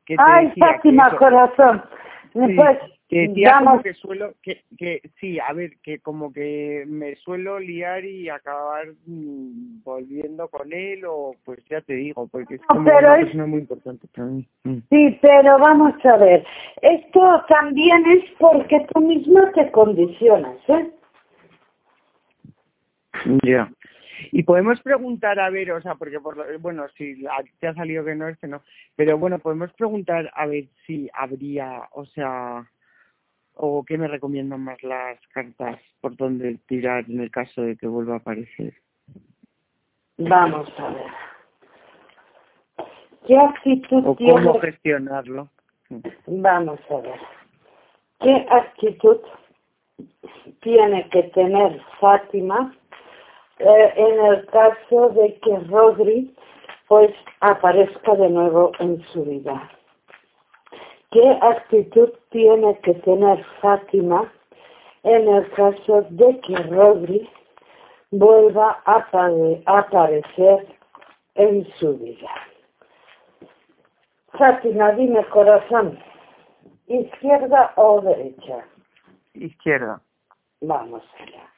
que te Ay, decía que Fátima, eso, corazón. sí, Pues, te decía como vamos, que suelo, que sí, a ver, que como que me suelo liar y acabar volviendo con él, o pues ya te digo, porque es no, como pero una es, persona muy importante para mí. sí, pero vamos a ver. Esto también es porque tú misma te condicionas, ¿eh? Ya. Y podemos preguntar, a ver, o sea, porque bueno, si te ha salido que no, no, pero bueno, podemos preguntar a ver si habría, o sea, o qué me recomiendan más las cartas por dónde tirar en el caso de que vuelva a aparecer. Vamos a ver. ¿Qué actitud O cómo tiene? gestionarlo. Vamos a ver. ¿Qué actitud tiene que tener Fátima en el caso de que Rodri pues aparezca de nuevo en su vida? ¿Qué actitud tiene que tener Fátima en el caso de que Rodri vuelva a aparecer en su vida? Fátima, dime, corazón, ¿izquierda o derecha? Izquierda. Vamos allá.